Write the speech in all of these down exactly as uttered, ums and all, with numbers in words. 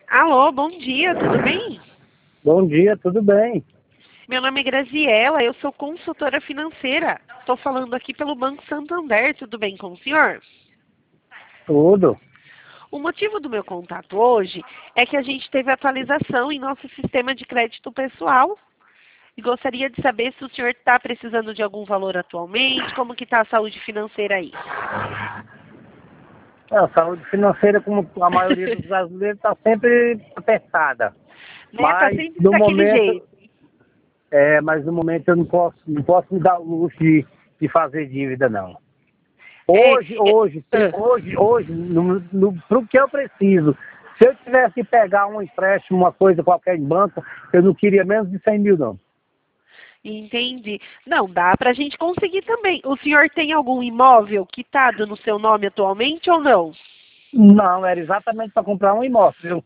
Alô, bom dia, tudo bem? Bom dia, tudo bem? Meu nome é Graziela, eu sou consultora financeira. Estou falando aqui pelo Banco Santander, tudo bem com o senhor? Tudo. O motivo do meu contato hoje é que a gente teve atualização em nosso sistema de crédito pessoal e gostaria de saber se o senhor está precisando de algum valor atualmente, como que está a saúde financeira aí. É, a saúde financeira, como a maioria dos brasileiros, está sempre apertada. Né? Tá Mas sempre no daquele momento, jeito. é, mas no momento eu não posso, não posso me dar o luxo de, de fazer dívida, não. É, Hoje, hoje, se- é, hoje, hoje, no, no, pro que eu preciso, se eu tivesse que pegar um empréstimo, uma coisa qualquer em banco, eu não queria menos de cem mil, não. entendi. Não, dá para a gente conseguir também. O senhor tem algum imóvel quitado no seu nome atualmente ou não? Não, era exatamente para comprar um imóvel.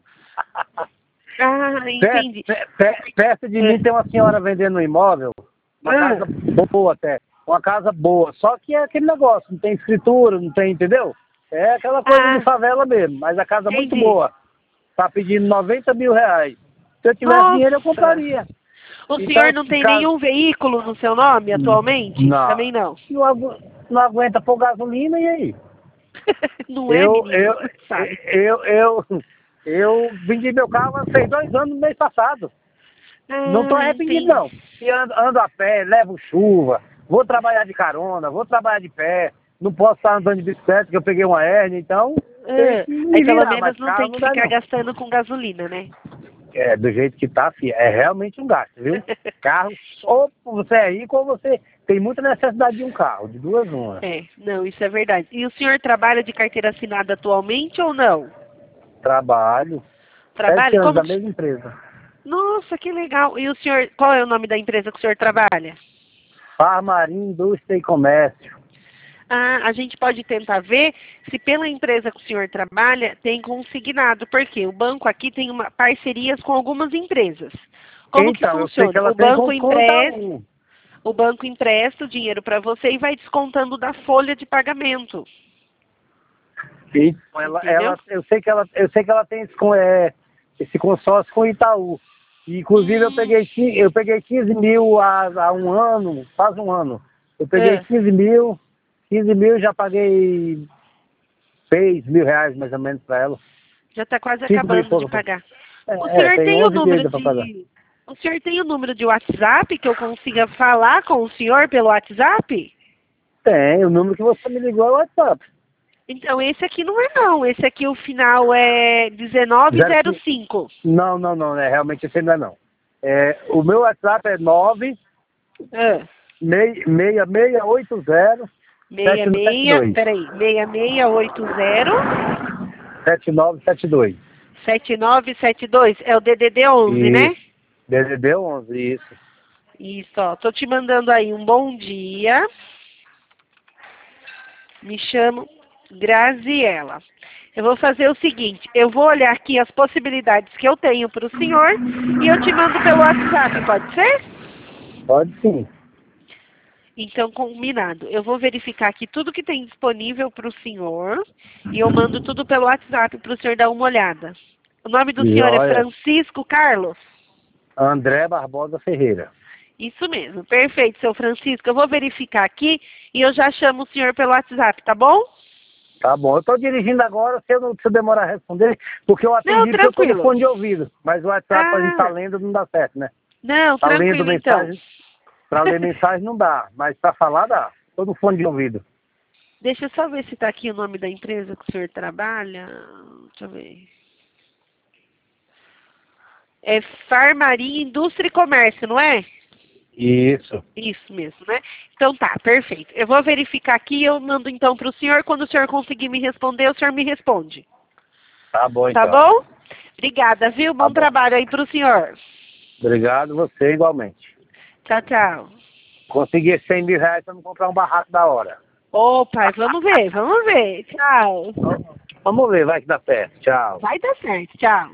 Ah, Perto, entendi. pe- pe- perto de mim tem uma senhora vendendo um imóvel, uma Ah, casa boa até, uma casa boa, só que é aquele negócio, não tem escritura, não tem, entendeu? É aquela coisa de ah, favela mesmo, mas a casa é muito entendi. boa, tá pedindo noventa mil reais. Se eu tivesse dinheiro eu Nossa! compraria. O Então, senhor não esse tem caso, nenhum veículo no seu nome atualmente? não, Também não. não, agu- não aguenta pôr gasolina, e aí? Não é, Eu, menino? eu, Você sabe. eu, eu, eu vendi meu carro fez dois anos no mês passado. Não estou Ah, arrependido, entendi. não. E ando, ando a pé, levo chuva, vou trabalhar de carona, vou trabalhar de pé, não posso estar andando de bicicleta, que eu peguei uma hérnia, então tem Ah, que aí me pelo virar, menos mas não tem carro não que dá, ficar não. gastando com gasolina, né? É, do jeito que tá, filho, é realmente um gasto, viu? Carro, ou você é rico ou você tem muita necessidade de um carro, de duas uma. É, não, isso é verdade. E o senhor trabalha de carteira assinada atualmente ou não? Trabalho, sete Trabalha? anos Como da que... mesma empresa. Nossa, que legal. E o senhor, qual é o nome da empresa que o senhor trabalha? Farmaria, Indústria e Comércio. Ah, a gente pode tentar ver se pela empresa que o senhor trabalha tem consignado, porque o banco aqui tem uma, parcerias com algumas empresas. Como que Então, eu sei que funciona? ela O tem banco com, com o empresta, Itaú. o banco empresta o dinheiro para você e vai descontando da folha de pagamento, Então, ela, entendeu? ela, eu sei que ela, eu sei que ela tem esse, com- é, esse consórcio com o Itaú. E, inclusive eu Hum, peguei, qui- eu peguei quinze mil há, há um ano, quase um ano. Eu peguei é, quinze mil, quinze mil já paguei seis mil reais mais ou menos para ela. já está quase cinco mil e acabando de pouco. pagar. O É, é, senhor tem tem o onze número dias para pagar. de, o senhor tem o número de WhatsApp que eu consiga falar com o senhor pelo WhatsApp? Tem, o número que você me ligou é o WhatsApp. Então, esse aqui não é não. Esse aqui o final é Zero dezenove zero cinco. cinco. Não, não, não, é, realmente esse ainda não. É, o meu WhatsApp é nove Ah, seis seis oito zero sete seis nove sete seis, dois. peraí, seis seis oito zero sete nove sete dois. sete nove sete dois. É o D D D onze, né? Isso. D D D onze, isso. Isso, ó. Tô te mandando aí um bom dia. Me chamo Graziela. Eu vou fazer o seguinte, eu vou olhar aqui as possibilidades que eu tenho para o senhor e eu te mando pelo WhatsApp, pode ser? Pode sim. Então, combinado. Eu vou verificar aqui tudo que tem disponível para o senhor e eu mando tudo pelo WhatsApp para o senhor dar uma olhada. O nome do E senhor é olha, Francisco Carlos? André Barbosa Ferreira. Isso mesmo. Perfeito, seu Francisco. Eu vou verificar aqui e eu já chamo o senhor pelo WhatsApp, tá bom? Tá bom, eu estou dirigindo agora, se eu não se eu demorar a responder, porque eu Não, atendi porque eu estou no tranquilo. fone de ouvido. Mas o WhatsApp a gente tá Ah, lendo não dá certo, né? não, Tá lendo tranquilo então. mensagem, para ler mensagem não dá, mas para falar dá. Estou no fone de ouvido. Deixa eu só ver se está aqui o nome da empresa que o senhor trabalha. Deixa eu ver. É Farmaria, Indústria e Comércio, não é? Isso. Isso mesmo, né? Então tá, perfeito. Eu vou verificar aqui e eu mando então para o senhor. Quando o senhor conseguir me responder, o senhor me responde. Tá bom Tá então. bom? Obrigada, viu? Tá Bom bom. trabalho aí para o senhor. Obrigado, você igualmente. Tchau, tchau. Consegui cem mil reais para me comprar um barraco da hora. Ô, pai, vamos ver, vamos ver. Tchau. Vamos ver, vai que dá certo. Tchau. Vai dar certo, tchau.